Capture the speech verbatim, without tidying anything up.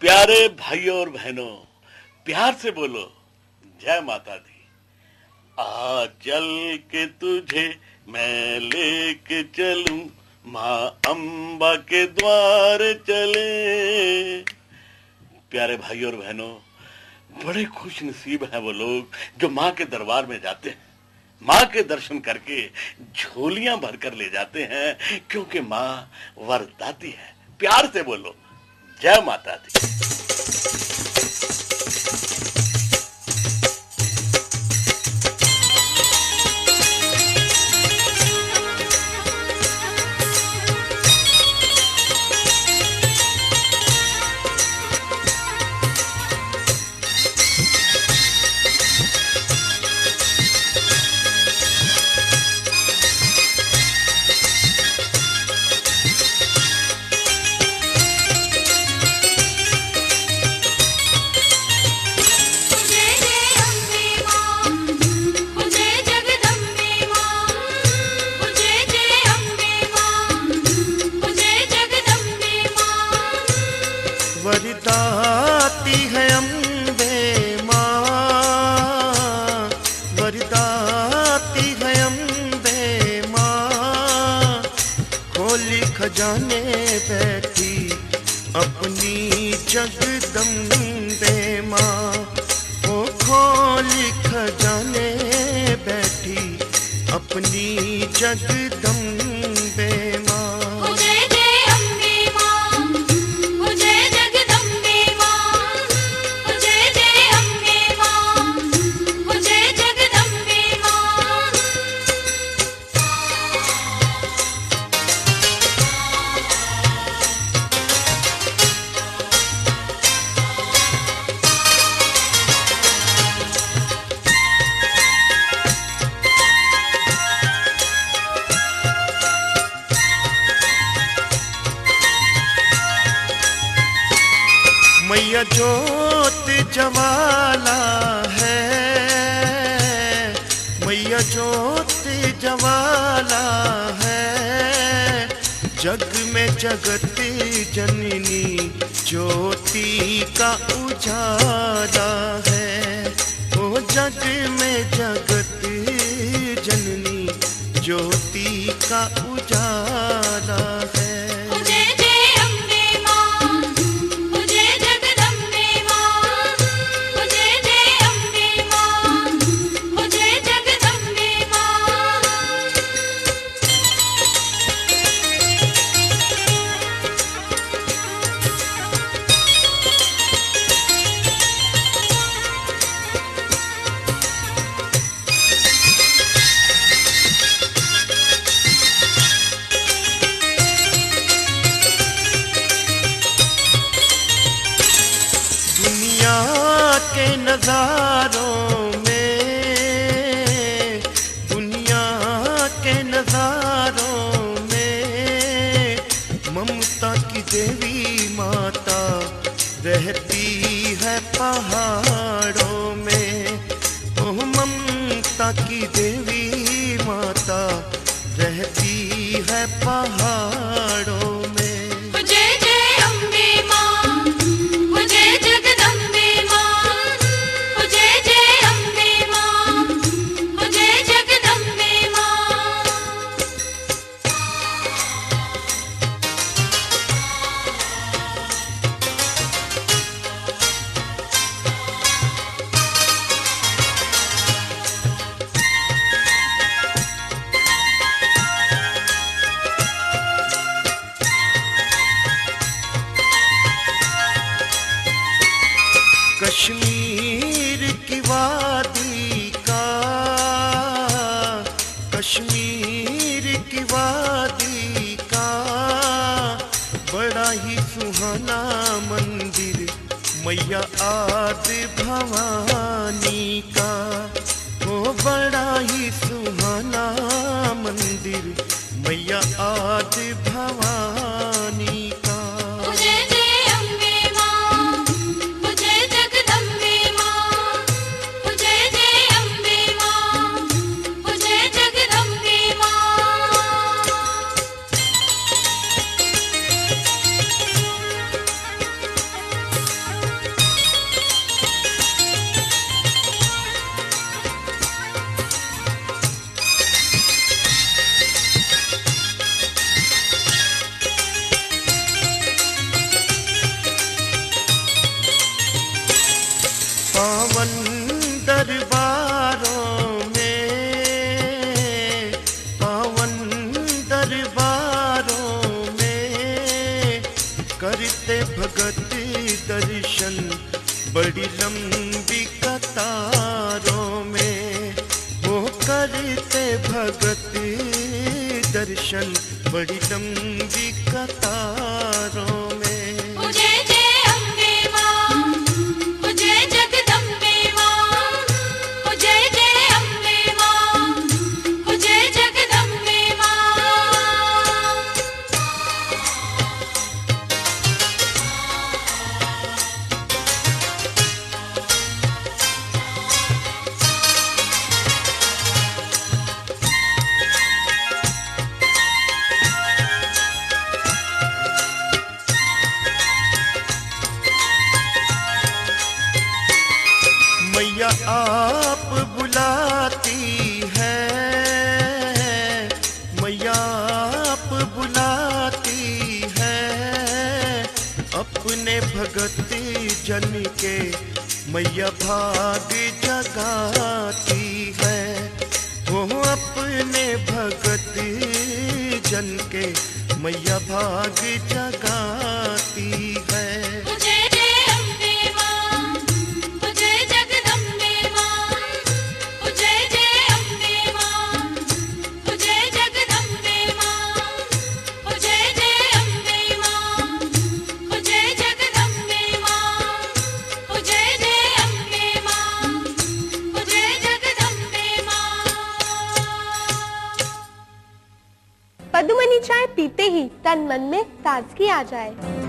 प्यारे भाइयों और बहनों, प्यार से बोलो जय माता दी। आ चल के तुझे मैं लेके चलूं, माँ अम्बा के द्वार चले। प्यारे भाइयों और बहनों, बड़े खुश नसीब हैं वो लोग जो माँ के दरबार में जाते हैं, माँ के दर्शन करके झोलियां भरकर ले जाते हैं, क्योंकि माँ वरदाती है। प्यार से बोलो जय माता दी। वरदाती है अम्बे माँ, वरदाती है अम्बे माँ, खोली खजाने बैठी अपनी जगदम्बे माँ। ओ खोली खजाने बैठी अपनी जगदम्बे माँ। मैया जोत जवाला है, मैया जोत जवाला है, जग में जगत जननी ज्योति का उजाला है। ओ जग में जगत जननी ज्योति का उजाला है। के नजारों में, दुनिया के नजारों में, ममता की देवी माता रहती है पहाड़ों में। ओह ममता की देवी माता रहती है पहाड़ों में। कश्मीर की वादी का, कश्मीर की वादी का बड़ा ही सुहाना मंदिर मैया आदि भवानी का। वो बड़ा ही सुहाना मंदिर मैया आदि भवानी का। दरबारों में करते भगत दर्शन बड़ी लंबी कतारों में, वो करते भगत दर्शन बड़ी लंबी कतारों में। जय जय अम्बे मां, जय जगदम्बे मां, जय जय अम्बे मां, जय जगदम्बे मां। मैया आप बुलाती है, मैया आप बुलाती है, अपने भगत जन के मैया भाग जगाती है, वो अपने भगत जन के मैया भाग जगाती है। जय जय अम्बे मां, जय जगदम्बे मां, जय जय अम्बे मां, जय जगदम्बे मां, जय जय अम्बे मां, जय जगदम्बे मां, जय जय अम्बे मां, जय जगदम्बे मां। पदुमनी चाय पीते ही तन मन में ताजगी आ जाए।